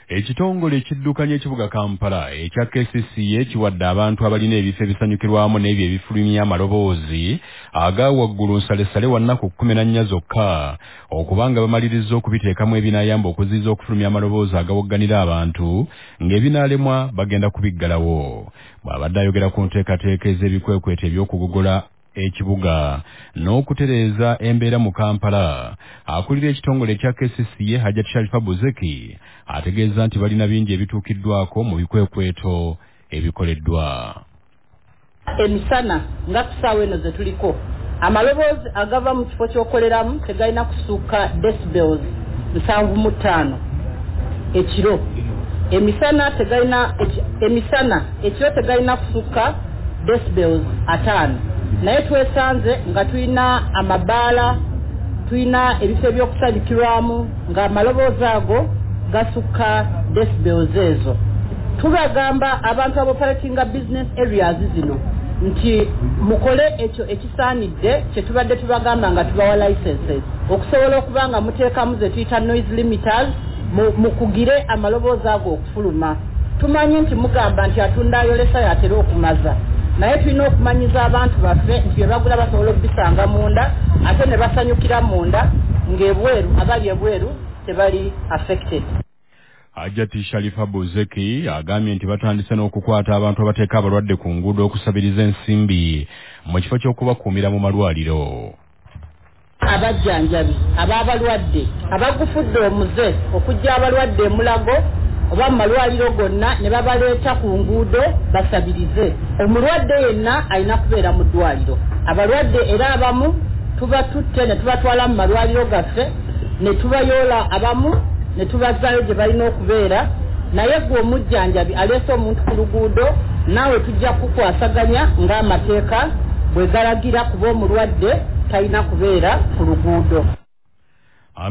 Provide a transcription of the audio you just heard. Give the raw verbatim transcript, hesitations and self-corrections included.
Ekitongole ekiddukanya ekibuga Kampala ekya K C C A kiwadde abantu abalina ebifo ebisanyukirwamu n'ebyo ebifulumya amaloboozi aga waggulu nsalesale wa nnaku kkumi na nnya zokka okubanga bamaliriza okubiteekamu ebinaayamba okuziyiza okufulumya amaloboozi agawagganira abantu ng'ebinaalemwa bagenda kubiggalawo. Bw'abadde ayogera ku nteekateeka ez'ebikwekweta eby'okugogola ekibuga n'okutereeza embeera mu Kampala, akulira ekitongole ekya K C C A Hajjat Sharifa Buzeki ategeeza nti balina bingi ebituukiddwako mu bikwekweto ebikoleddwa. Emisana nga kusaawa eno ze tuliko amaloboozi agava mu kifo ky'okoleramu tegalina kusuuka decibels nsanvu mu ttaano ekiro. Emisana tegalina emisana ekiro tegalina kusuuka decibels ataano. Naye twesanze nga tulina amabaala, tulina ebifo ebyokusanyukirwamu nga amaloboozi ago gasukka decibels ezo. Tubagamba abantu aboperatinga business areas zino nti mukole ekyo ekisaanidde kye tubadde tubagamba nga tubawa licenses okusobola okuba nga muteekamu ze tuyita noise limiters mu kugire amaloboozi ago okufuluma. Tumanyi nti mugamba nti atunda ayolesa yatera okumaza, naye tulina okumanyiza abantu baffe nti bye bagula basobola okubisanga munda ate ne basanyukira munda ng'ebweru abali ebweru tebali affected. Hajjat Sharifa Buzeki agambye nti batandise n'okukwata abantu abateeka abalwadde ku nguudo okusabiriza ensimbi mu kifo ky'okubakuumira mu malwaliro. Abajjanjabi ab'abalwadde abagufudde omuze okujja abalwadde emulago oba mu malwaliro gonna ne babaleeta ku nguudo basabirize. Omulwadde yenna alina kubeera mu ddwaliro. Abalwadde era abamu tuba tutte ne tubatwala mu malwaliro gaffe ne tubayoola abamu ne tubazaayo gye balina okubeera. Naye gwe omujjanjabi aleese omuntu ku luguudo naawe tujja kukwasaganya ng'amateeka bwe galagira kuba omulwadde talina kubeera ku luguudo.